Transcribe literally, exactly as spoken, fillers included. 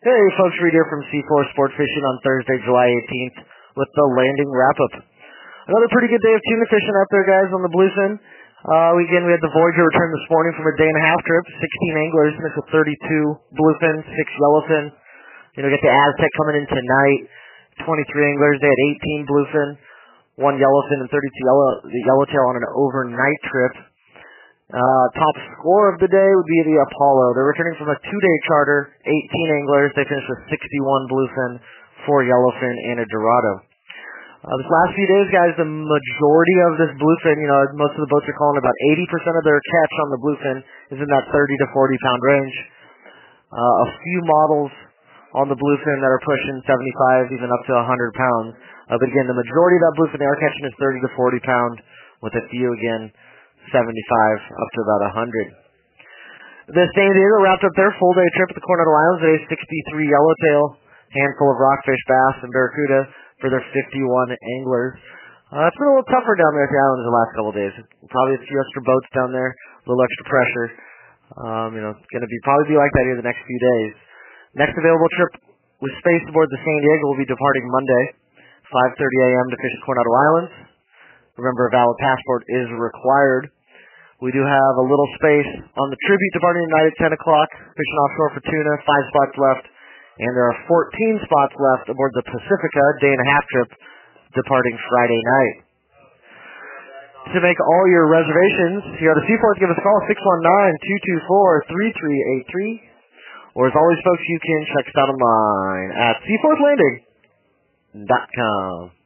Hey folks, Reed here from C four Sport Fishing on Thursday, July eighteenth with the landing wrap-up. Another pretty good day of tuna fishing out there, guys, on the Bluefin. Uh, again, we had the Voyager return this morning from a day and a half trip. sixteen anglers, mixed with thirty-two bluefin, six yellowfin. You know, we got the Aztec coming in tonight. twenty-three anglers, they had eighteen bluefin, one yellowfin, and thirty-two yellow, the yellowtail on an overnight trip. Uh, top score of the day would be the Apollo. They're returning from a two-day charter, eighteen anglers. They finished with sixty-one bluefin, four yellowfin, and a Dorado. Uh, this last few days, guys, the majority of this bluefin, you know, most of the boats are calling about eighty percent of their catch on the bluefin is in that thirty to forty pound range. Uh, a few models on the bluefin that are pushing seventy-five, even up to one hundred pounds. Uh, but again, the majority of that bluefin they are catching is thirty to forty pound, with a few, again, seventy-five up to about one hundred. The San Diego wrapped up their full day trip at the Coronado Islands. They had sixty-three yellowtail, handful of rockfish, bass, and barracuda for their fifty-one anglers. Uh, it's been a little tougher down there at the islands the last couple of days. Probably a few extra boats down there, a little extra pressure. Um, you know, it's going to be probably be like that here the next few days. Next available trip with space aboard the San Diego will be departing Monday, five thirty a.m. to fish the Coronado Islands. Remember, a valid passport is required. We do have a little space on the Tribute departing tonight at ten o'clock, fishing offshore for tuna, five spots left. And there are fourteen spots left aboard the Pacifica, day and a half trip, departing Friday night. To make all your reservations, here at the Seaport, give us a call, six one nine, two two four, three three eight three. Or as always, folks, you can check us out online at seaforth landing dot com.